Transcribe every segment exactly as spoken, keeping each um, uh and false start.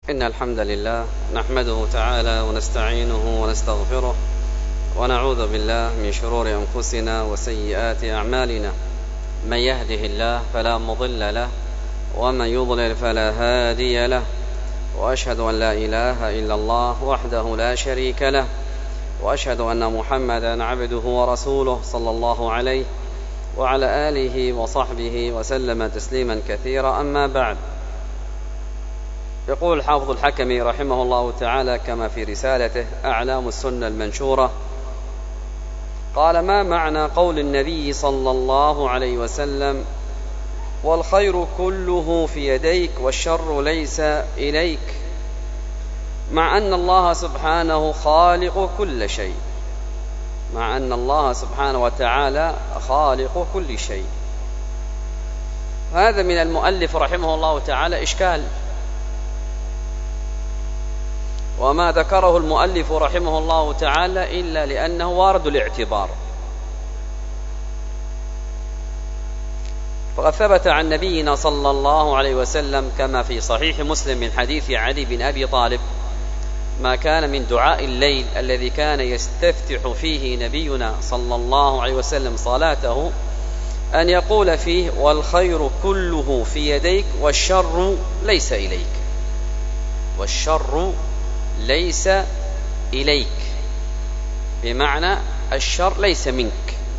إن الحمد لله نحمده تعالى ونستعينه ونستغفره ونعوذ بالله من شرور أنفسنا وسيئات أعمالنا. من يهده الله فلا مضل له ومن يضلل فلا هادي له، وأشهد أن لا إله إلا الله وحده لا شريك له، وأشهد أن محمدا عبده ورسوله صلى الله عليه وعلى آله وصحبه وسلم تسليما كثيرا. أما بعد، يقول الحافظ الحكمي رحمه الله تعالى كما في رسالته أعلام السنة المنشورة، قال: ما معنى قول النبي صلى الله عليه وسلم: والخير كله في يديك والشر ليس إليك، مع أن الله سبحانه خالق كل شيء، مع أن الله سبحانه وتعالى خالق كل شيء. هذا من المؤلف رحمه الله تعالى إشكال، وما ذكره المؤلف رحمه الله تعالى إلا لأنه وارد الاعتبار. فقد ثبت عن نبينا صلى الله عليه وسلم كما في صحيح مسلم من حديث علي بن أبي طالب ما كان من دعاء الليل الذي كان يستفتح فيه نبينا صلى الله عليه وسلم صلاته أن يقول فيه: والخير كله في يديك والشر ليس إليك، والشر ليس إليك، بمعنى الشر ليس منك.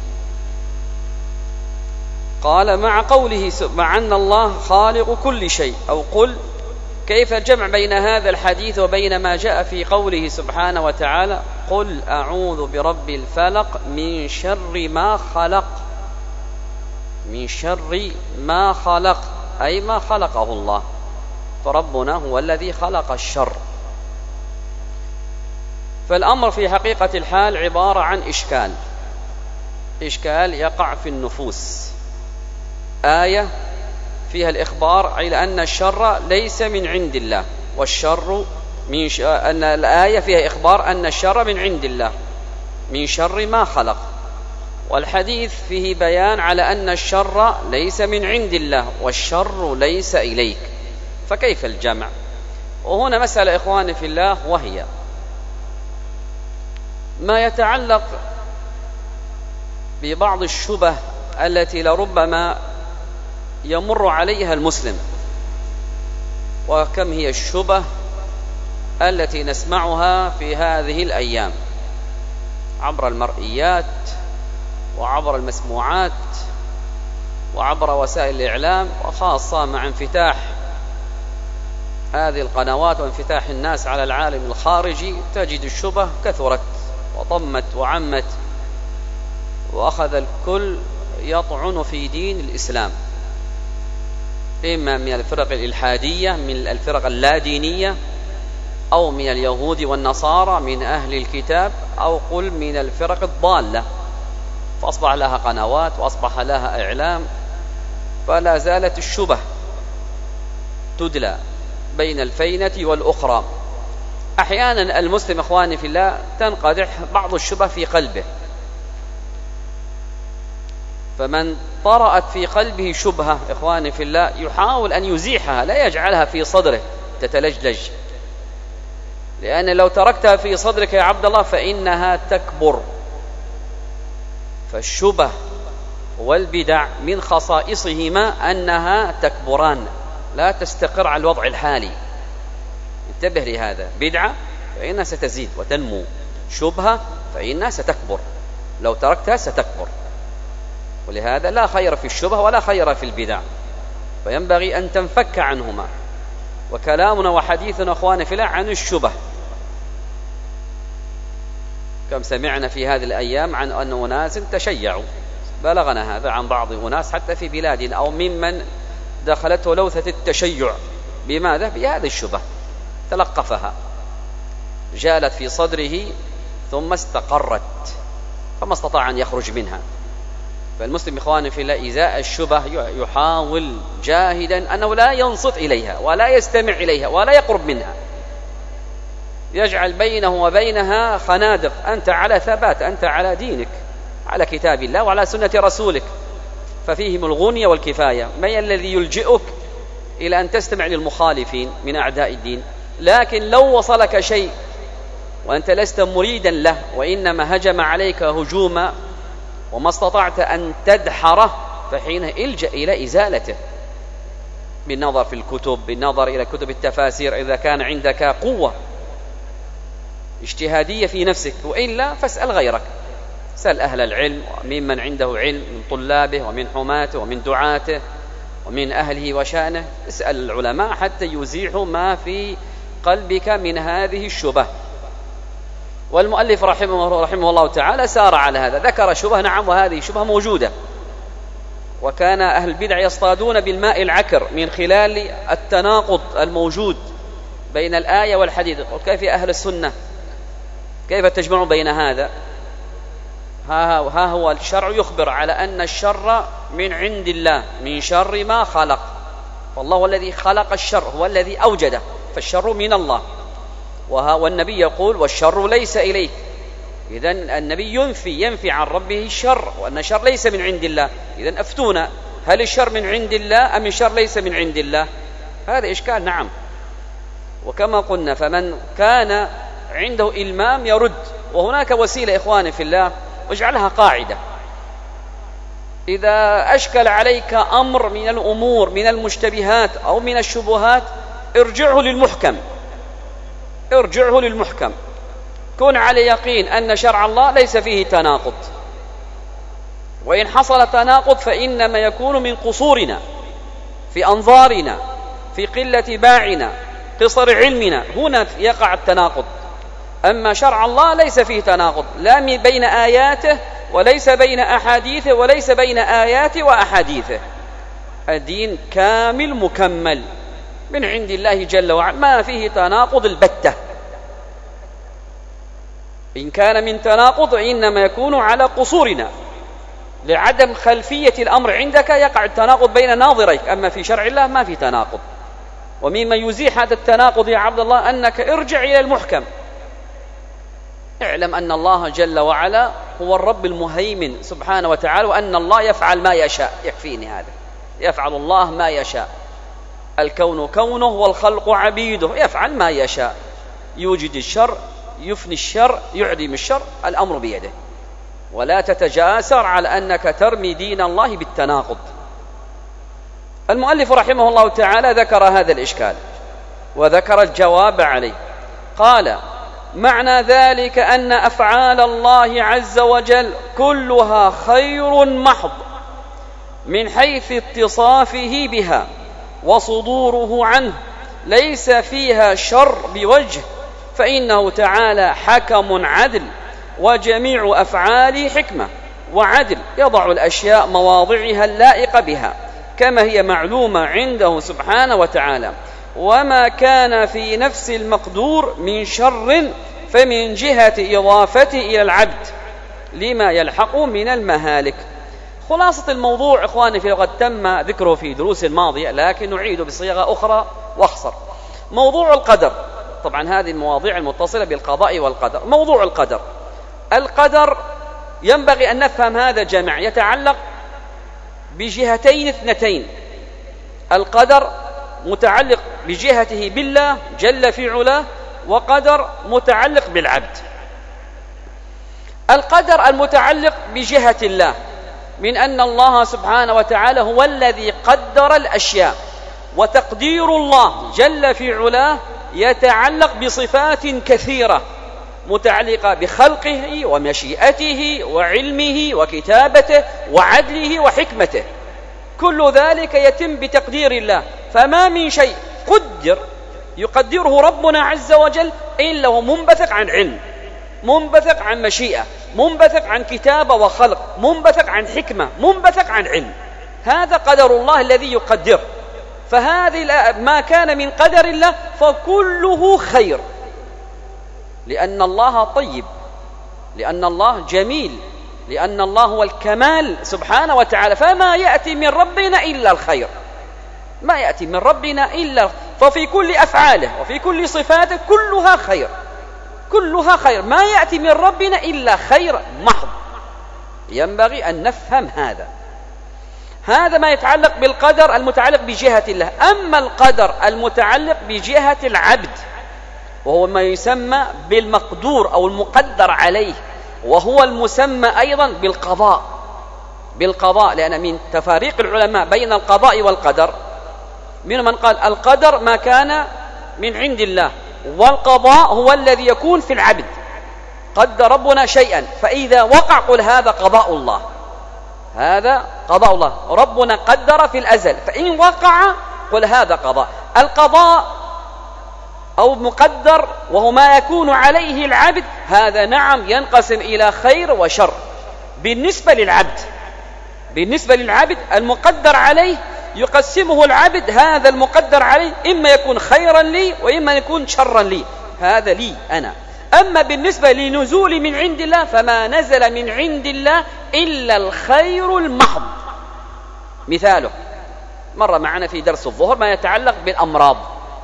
قال: مع قوله مع أن الله خالق كل شيء، أو قل كيف الجمع بين هذا الحديث وبين ما جاء في قوله سبحانه وتعالى: قل أعوذ برب الفلق من شر ما خلق، من شر ما خلق أي ما خلقه الله، فربنا هو الذي خلق الشر. فالأمر في حقيقة الحال عبارة عن إشكال، إشكال يقع في النفوس. آية فيها الإخبار إلى أن الشر ليس من عند الله، والشر من ش... أن الآية فيها إخبار أن الشر من عند الله من شر ما خلق، والحديث فيه بيان على أن الشر ليس من عند الله والشر ليس إليك، فكيف الجمع؟ وهنا مسألة إخواني في الله، وهي ما يتعلق ببعض الشبه التي لربما يمر عليها المسلم. وكم هي الشبه التي نسمعها في هذه الأيام عبر المرئيات وعبر المسموعات وعبر وسائل الإعلام، وخاصة مع انفتاح هذه القنوات وانفتاح الناس على العالم الخارجي، تجد الشبه كثرت وطمت وعمت، وأخذ الكل يطعن في دين الإسلام، إما من الفرق الإلحادية من الفرق اللادينية، أو من اليهود والنصارى من أهل الكتاب، أو قل من الفرق الضالة، فأصبح لها قنوات وأصبح لها إعلام، فلا زالت الشبه تدلى بين الفينة والأخرى. أحيانا المسلم إخواني في الله تنقدح بعض الشبه في قلبه، فمن طرأت في قلبه شبهة إخواني في الله يحاول أن يزيحها، لا يجعلها في صدره تتلجلج، لأن لو تركتها في صدرك يا عبد الله فإنها تكبر. فالشبه والبدع من خصائصهما أنها تكبران، لا تستقر على الوضع الحالي. انتبه لهذا، بدعة فإنها ستزيد وتنمو، شبهة فإنها ستكبر، لو تركتها ستكبر. ولهذا لا خير في الشبه ولا خير في البدع، فينبغي أن تنفك عنهما. وكلامنا وحديثنا أخواني في الله عن الشبه. كم سمعنا في هذه الأيام عن أن أناس تشيعوا، بلغنا هذا عن بعض أناس حتى في بلادنا، أو ممن دخلته لوثة التشيع. بماذا؟ بهذه الشبه، تلقفها، جالت في صدره ثم استقرت فما استطاع أن يخرج منها. فالمسلم إخواني في الله إزاء الشبه يحاول جاهدا أنه لا ينصت إليها ولا يستمع إليها ولا يقرب منها، يجعل بينه وبينها خنادق. أنت على ثبات، أنت على دينك، على كتاب الله وعلى سنة رسولك، ففيهم الغنية والكفاية. ما الذي يلجئك إلى أن تستمع للمخالفين من أعداء الدين؟ لكن لو وصلك شيء وأنت لست مريدا له وإنما هجم عليك هجوما وما استطعت أن تدحره، فحين الجأ إلى إزالته بالنظر في الكتب، بالنظر إلى كتب التفاسير إذا كان عندك قوة اجتهادية في نفسك، وإلا فاسأل غيرك، سأل أهل العلم ممن عنده علم من طلابه ومن حماته ومن دعاته ومن أهله وشأنه، اسأل العلماء حتى يزيحوا ما في قلبك من هذه الشبه. والمؤلف رحمه, رحمه الله تعالى سار على هذا، ذكر شبه، نعم وهذه شبهة موجودة، وكان أهل البدع يصطادون بالماء العكر من خلال التناقض الموجود بين الآية والحديث. وكيف أهل السنة كيف تجمع بين هذا؟ ها هو الشرع يخبر على أن الشر من عند الله، من شر ما خلق، فالله هو الذي خلق الشر، هو الذي أوجده، فالشر من الله. والنبي يقول والشر ليس إليك، إذن النبي ينفي ينفي عن ربه الشر، وأن الشر ليس من عند الله. إذن أفتونا، هل الشر من عند الله أم الشر ليس من عند الله؟ هذا إشكال. نعم، وكما قلنا فمن كان عنده إلمام يرد. وهناك وسيلة إخواني في الله، واجعلها قاعدة: إذا أشكل عليك أمر من الأمور من المشتبهات أو من الشبهات ارجعه للمحكم، ارجعه للمحكم، كن على يقين أن شرع الله ليس فيه تناقض، وإن حصل تناقض فإنما يكون من قصورنا في أنظارنا، في قلة باعنا، قصر علمنا، هنا يقع التناقض. أما شرع الله ليس فيه تناقض، لا بين آياته وليس بين أحاديثه وليس بين آياته وأحاديثه، الدين كامل مكمل من عند الله جل وعلا، ما فيه تناقض البتة. إن كان من تناقض إنما يكون على قصورنا، لعدم خلفية الأمر عندك يقع التناقض بين ناظريك، أما في شرع الله ما في تناقض. ومما يزيح هذا التناقض يا عبد الله أنك ارجع إلى المحكم، اعلم أن الله جل وعلا هو الرب المهيمن سبحانه وتعالى، وأن الله يفعل ما يشاء، يكفيني هذا، يفعل الله ما يشاء، الكون كونه والخلق عبيده، يفعل ما يشاء، يوجد الشر، يفني الشر، يعدم الشر، الأمر بيده. ولا تتجاسر على أنك ترمي دين الله بالتناقض. المؤلف رحمه الله تعالى ذكر هذا الإشكال وذكر الجواب عليه، قال: معنى ذلك أن أفعال الله عز وجل كلها خير محض من حيث اتصافه بها وصدوره عنه، ليس فيها شر بوجه، فإنه تعالى حكم عدل، وجميع أفعاله حكمة وعدل، يضع الأشياء مواضعها اللائقة بها كما هي معلومة عنده سبحانه وتعالى. وما كان في نفس المقدور من شر فمن جهة إضافته إلى العبد لما يلحق من المهالك. خلاصة الموضوع إخواني في قد تم ذكره في دروس الماضية، لكن نعيد بصيغة أخرى واختصر. موضوع القدر، طبعا هذه المواضيع المتصلة بالقضاء والقدر. موضوع القدر، القدر ينبغي أن نفهم هذا جميعا، يتعلق بجهتين اثنتين. القدر متعلق بجهته بالله جل في علاه، وقدر متعلق بالعبد. القدر المتعلق بجهة الله من أن الله سبحانه وتعالى هو الذي قدر الأشياء، وتقدير الله جل في علاه يتعلق بصفات كثيرة متعلقة بخلقه ومشيئته وعلمه وكتابته وعدله وحكمته، كل ذلك يتم بتقدير الله. فما من شيء قدر يقدره ربنا عز وجل إلا هو منبثق عن علم، منبثق عن مشيئة، منبثق عن كتابة وخلق، منبثق عن حكمة، منبثق عن علم. هذا قدر الله الذي يقدر. فهذه ما كان من قدر الله فكله خير، لأن الله طيب، لأن الله جميل، لأن الله هو الكمال سبحانه وتعالى. فما يأتي من ربنا إلا الخير، ما يأتي من ربنا إلا، ففي كل أفعاله وفي كل صفاته كلها خير، كلها خير، ما يأتي من ربنا إلا خير محض. ينبغي أن نفهم هذا. هذا ما يتعلق بالقدر المتعلق بجهة الله. أما القدر المتعلق بجهة العبد وهو ما يسمى بالمقدور أو المقدر عليه، وهو المسمى أيضا بالقضاء بالقضاء لأن من تفاريق العلماء بين القضاء والقدر، من من قال القدر ما كان من عند الله، والقضاء هو الذي يكون في العبد. قدر ربنا شيئا فإذا وقع قل هذا قضاء الله، هذا قضاء الله، ربنا قدر في الأزل فإن وقع قل هذا قضاء. القضاء أو مقدر وهو ما يكون عليه العبد، هذا نعم ينقسم إلى خير وشر. بالنسبة للعبد بالنسبة للعبد المقدر عليه يقسمه العبد، هذا المقدر عليه إما يكون خيرا لي وإما يكون شرا لي، هذا لي أنا. أما بالنسبة لنزول من عند الله فما نزل من عند الله إلا الخير المحض. مثاله مر معنا في درس الظهر ما يتعلق بالأمراض.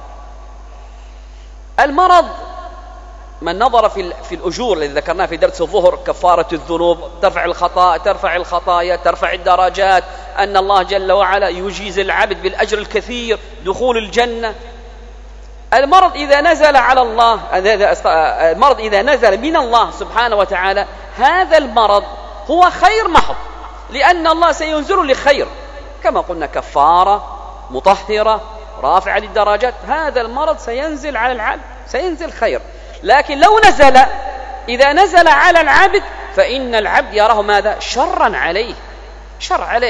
المرض من نظر في في الأجور الذي ذكرناه في درس الظهر، كفارة الذنوب، ترفع الخطايا ترفع الخطايا ترفع الدرجات، أن الله جل وعلا يجيز العبد بالأجر الكثير، دخول الجنة. المرض إذا نزل على الله المرض إذا نزل من الله سبحانه وتعالى، هذا المرض هو خير محض، لأن الله سينزل لخير كما قلنا، كفارة مطهرة رافعة للدرجات، هذا المرض سينزل على العبد سينزل خير. لكن لو نزل إذا نزل على العبد فإن العبد يراه ماذا؟ شرا عليه، شر عليه،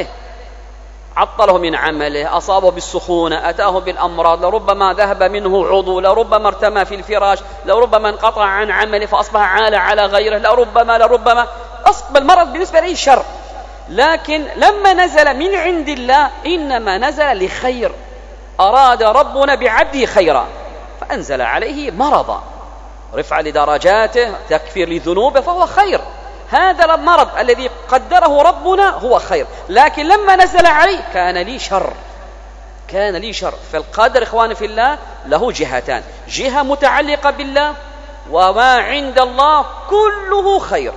عطله من عمله، أصابه بالسخونة، أتاه بالأمراض، لربما ذهب منه عضو، لربما ارتمى في الفراش، لربما انقطع عن عمله فأصبح عالة على غيره، لربما لربما أصبح المرض بالنسبة له شر. لكن لما نزل من عند الله إنما نزل لخير، أراد ربنا بعبده خيرا فأنزل عليه مرضا، رفع لدرجاته، تكفير لذنوبه، فهو خير. هذا المرض الذي قدره ربنا هو خير، لكن لما نزل عليه كان لي شر كان لي شر. فالقدر إخواني في الله له جهتان، جهة متعلقة بالله، وما عند الله كله خير،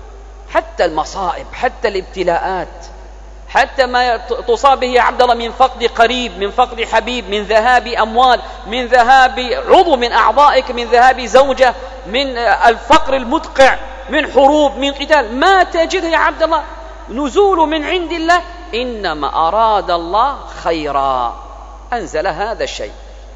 حتى المصائب، حتى الابتلاءات، حتى ما تصاب به عبد الله من فقد قريب، من فقد حبيب، من ذهاب أموال، من ذهاب عضو من أعضائك، من ذهاب زوجة، من الفقر المدقع، من حروب، من قتال، ما تجده يا عبد الله نزول من عند الله، إنما أراد الله خيرا أنزل هذا الشيء.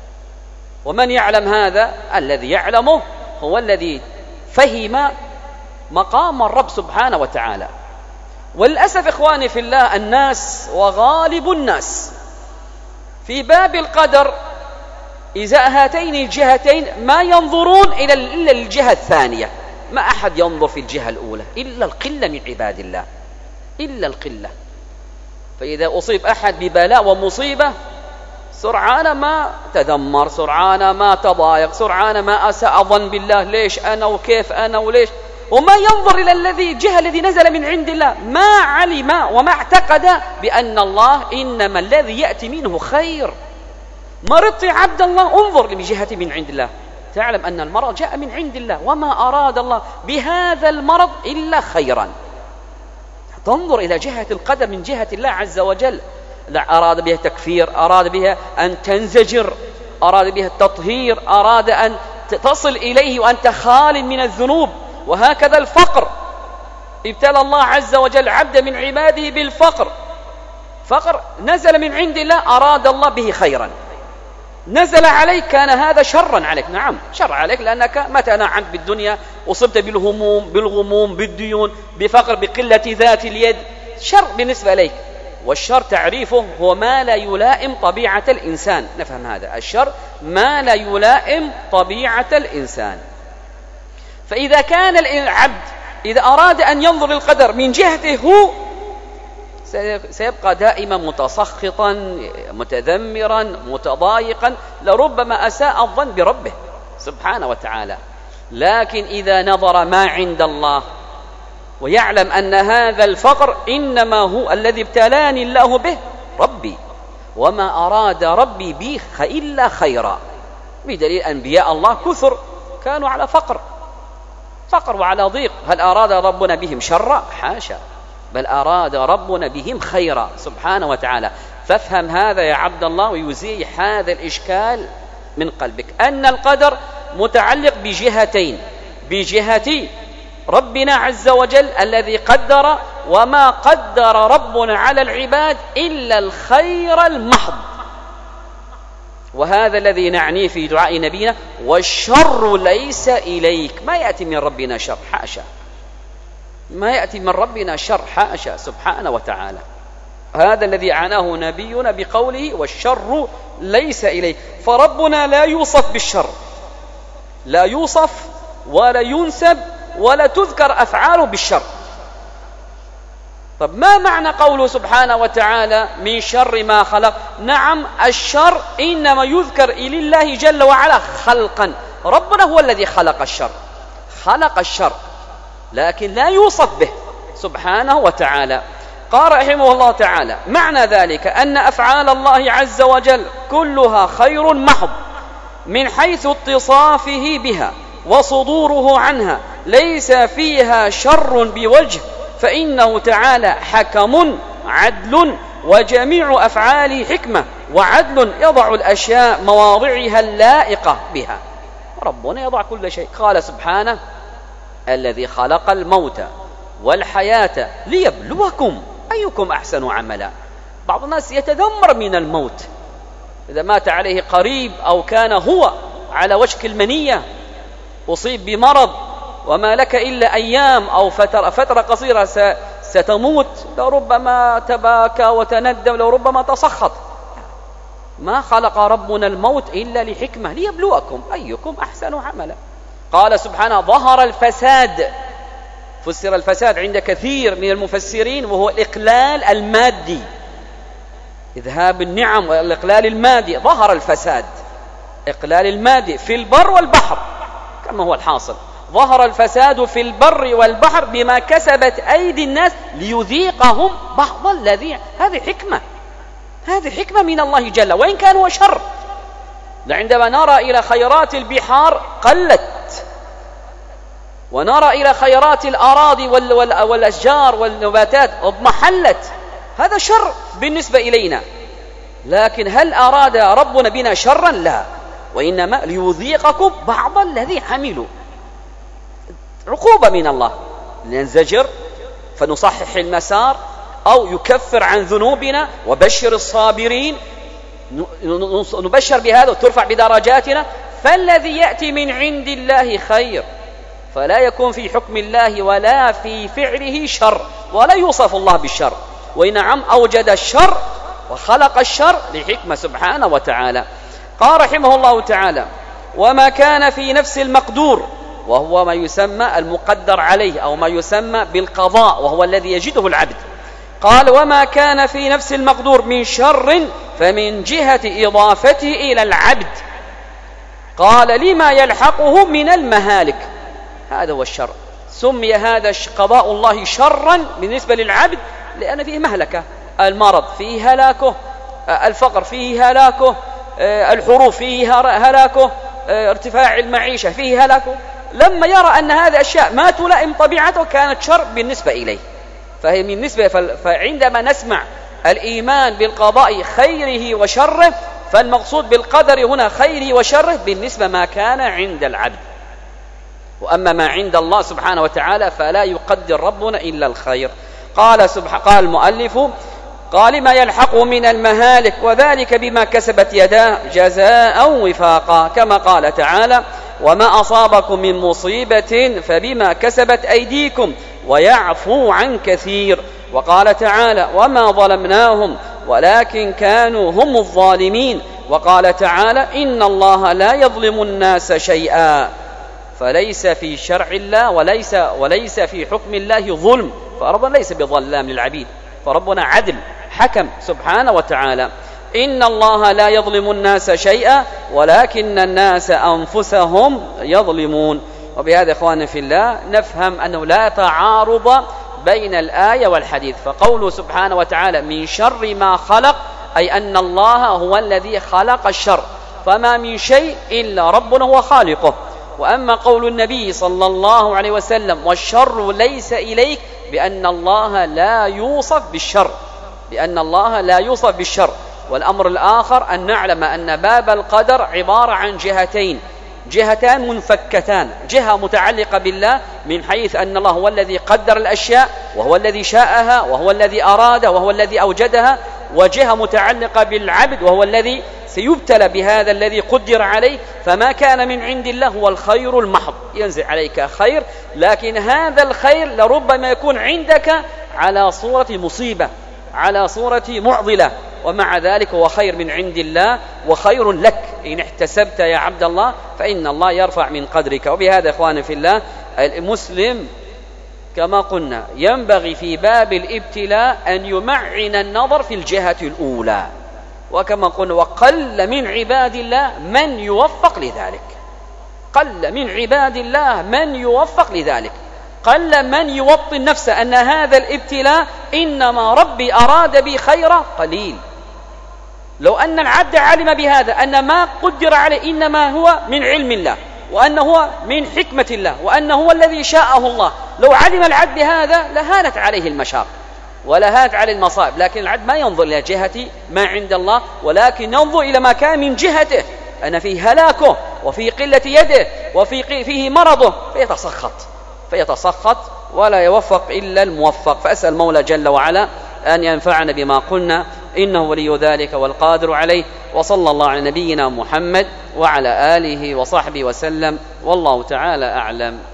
ومن يعلم هذا؟ الذي يعلمه هو الذي فهم مقام الرب سبحانه وتعالى. وللأسف إخواني في الله الناس وغالب الناس في باب القدر إزاء هاتين الجهتين ما ينظرون إلا الجهة الثانية، ما أحد ينظر في الجهة الأولى إلا القلة من عباد الله، إلا القلة. فإذا أصيب أحد ببلاء ومصيبة سرعان ما تذمر، سرعان ما تضايق، سرعان ما أساء ظن بالله، ليش أنا وكيف أنا وليش، وما ينظر إلى الذي الجهة الذي نزل من عند الله، ما علم وما اعتقد بأن الله إنما الذي يأتي منه خير. مرضت عبد الله انظر لجهة من عند الله، تعلم أن المرض جاء من عند الله، وما أراد الله بهذا المرض إلا خيرا. تنظر إلى جهة القدر من جهة الله عز وجل، أراد بها تكفير، أراد بها أن تنزجر، أراد بها التطهير، أراد أن تصل إليه وأنت خال من الذنوب. وهكذا الفقر، ابتلى الله عز وجل عبد من عباده بالفقر، فقر نزل من عند الله، أراد الله به خيرا، نزل عليك كان هذا شرا عليك، نعم شر عليك، لأنك متى نعمت بالدنيا أصبت بالهموم بالغموم بالديون بفقر بقلة ذات اليد، شر بالنسبة إليك. والشر تعريفه هو ما لا يلائم طبيعة الإنسان، نفهم هذا، الشر ما لا يلائم طبيعة الإنسان. فإذا كان العبد إذا أراد أن ينظر للقدر من جهته هو سيبقى دائما متسخطا متذمرا متضايقا، لربما أساء الظن بربه سبحانه وتعالى. لكن إذا نظر ما عند الله ويعلم أن هذا الفقر إنما هو الذي ابتلاني الله به ربي، وما أراد ربي بي إلا خيرا، بدليل أنبياء الله كثر كانوا على فقر فقر وعلى ضيق، هل أراد ربنا بهم شرا؟ حاشا، بل أراد ربنا بهم خيرا سبحانه وتعالى. فافهم هذا يا عبد الله ويزيح هذا الإشكال من قلبك، أن القدر متعلق بجهتين: بجهة ربنا عز وجل الذي قدر، وما قدر ربنا على العباد إلا الخير المحض، وهذا الذي نعنيه في دعاء نبينا: والشر ليس إليك. ما يأتي من ربنا شر، حاشا، ما يأتي من ربنا شر، حاشا، سبحانه وتعالى. هذا الذي عناه نبينا بقوله: والشر ليس إليك. فربنا لا يوصف بالشر، لا يوصف ولا ينسب ولا تذكر أفعاله بالشر. طب ما معنى قوله سبحانه وتعالى: من شر ما خلق؟ نعم، الشر إنما يذكر إلى الله جل وعلا خلقا، ربنا هو الذي خلق الشر، خلق الشر، لكن لا يوصف به سبحانه وتعالى. قال رحمه الله تعالى: معنى ذلك أن أفعال الله عز وجل كلها خير محض من حيث اتصافه بها وصدوره عنها، ليس فيها شر بوجه، فإنه تعالى حكم عدل، وجميع أفعاله حكمة وعدل، يضع الأشياء مواضعها اللائقة بها. ربنا يضع كل شيء. قال سبحانه: الذي خلق الموت والحياة ليبلوكم أيكم أحسن عملا. بعض الناس يتذمر من الموت إذا مات عليه قريب أو كان هو على وشك المنية، أصيب بمرض وما لك إلا أيام أو فترة, فترة قصيرة ستموت، لربما تباكى وتندم، لربما تسخط. ما خلق ربنا الموت إلا لحكمة، ليبلوكم أيكم أحسن عملا. قال سبحانه: ظهر الفساد. فسر الفساد عند كثير من المفسرين وهو الإقلال المادي، إذهاب النعم والإقلال المادي. ظهر الفساد، إقلال المادي في البر والبحر كما هو الحاصل. ظهر الفساد في البر والبحر بما كسبت أيدي الناس ليذيقهم بعض الذي. هذه حكمة، هذه حكمة من الله جل، وإن كان هو شر. عندما نرى إلى خيرات البحار قلت، ونرى إلى خيرات الأراضي والأشجار والنباتات اضمحلت، هذا شر بالنسبة إلينا. لكن هل أراد ربنا بنا شرا؟ لا، وإنما ليذيقكم بعض الذي عملوا. عقوبة من الله، لننزجر فنصحح المسار، أو يكفر عن ذنوبنا. وبشر الصابرين، نبشر بهذا وترفع بدرجاتنا. فالذي يأتي من عند الله خير، فلا يكون في حكم الله ولا في فعله شر، ولا يوصف الله بالشر، وإنعم أوجد الشر وخلق الشر لحكمة سبحانه وتعالى. قال رحمه الله تعالى: وما كان في نفس المقدور، وهو ما يسمى المقدر عليه أو ما يسمى بالقضاء، وهو الذي يجده العبد. قال: وما كان في نفس المقدور من شر فمن جهة إضافته إلى العبد. قال: لما يلحقه من المهالك، هذا هو الشر. سمي هذا قضاء الله شرا بالنسبة للعبد لأن فيه مهلكة، المرض فيه هلاكه، الفقر فيه هلاكه، الحروب فيه هلاكه، ارتفاع المعيشة فيه هلاكه. لما يرى أن هذه أشياء ما تلائم طبيعته كانت شر بالنسبة إليه. فهي من نسبة فعندما نسمع الإيمان بالقضاء خيره وشره، فالمقصود بالقدر هنا خيره وشره بالنسبة ما كان عند العبد. وأما ما عند الله سبحانه وتعالى فلا يقدر ربنا إلا الخير. قال سبحانه، قال المؤلف: قال: ما يلحقه من المهالك، وذلك بما كسبت يداه جزاء وفاقا، كما قال تعالى: وما أصابكم من مصيبة فبما كسبت أيديكم ويعفو عن كثير. وقال تعالى: وما ظلمناهم ولكن كانوا هم الظالمين. وقال تعالى: إن الله لا يظلم الناس شيئا. فليس في شرع الله وليس, وليس في حكم الله ظلم، فربنا ليس بظلام للعبيد، فربنا عدل حكم سبحانه وتعالى. إن الله لا يظلم الناس شيئا ولكن الناس أنفسهم يظلمون. وبهذا إخواننا في الله نفهم أنه لا تعارض بين الآية والحديث. فقوله سبحانه وتعالى: من شر ما خلق، أي أن الله هو الذي خلق الشر، فما من شيء إلا ربنا هو خالقه. وأما قول النبي صلى الله عليه وسلم: والشر ليس إليك، بأن الله لا يوصف بالشر، بأن الله لا يوصف بالشر. والأمر الآخر أن نعلم أن باب القدر عبارة عن جهتين: جهتان منفكتان، جهة متعلقة بالله من حيث أن الله هو الذي قدر الأشياء وهو الذي شاءها وهو الذي أراد وهو الذي أوجدها، وجهة متعلقة بالعبد وهو الذي سيبتلى بهذا الذي قدر عليه، فما كان من عند الله هو الخير المحض، ينزل عليك خير، لكن هذا الخير لربما يكون عندك على صورة مصيبة، على صورة معضلة، ومع ذلك هو خير من عند الله وخير لك إن احتسبت يا عبد الله، فإن الله يرفع من قدرك. وبهذا إخواني في الله، المسلم كما قلنا ينبغي في باب الابتلاء أن يمعن النظر في الجهة الأولى، وكما قلنا وقل من عباد الله من يوفق لذلك، قل من عباد الله من يوفق لذلك، قل من يوطن نفسه أن هذا الابتلاء إنما ربي أراد بي خيرا، قليل. لو أن العبد علم بهذا أن ما قدر عليه إنما هو من علم الله، وأنه هو من حكمة الله، وأنه هو الذي شاءه الله، لو علم العبد هذا لهانت عليه المشاق ولهانت عليه المصائب، لكن العبد ما ينظر إلى جهة ما عند الله، ولكن ينظر إلى ما كان من جهته، أن فيه هلاكه وفي قلة يده وفي فيه مرضه، فيتسخط فيتسخط ولا يوفق إلا الموفق. فأسأل المولى جل وعلا أن ينفعنا بما قلنا، إنه ولي ذلك والقادر عليه. وصلى الله على نبينا محمد وعلى آله وصحبه وسلم، والله تعالى أعلم.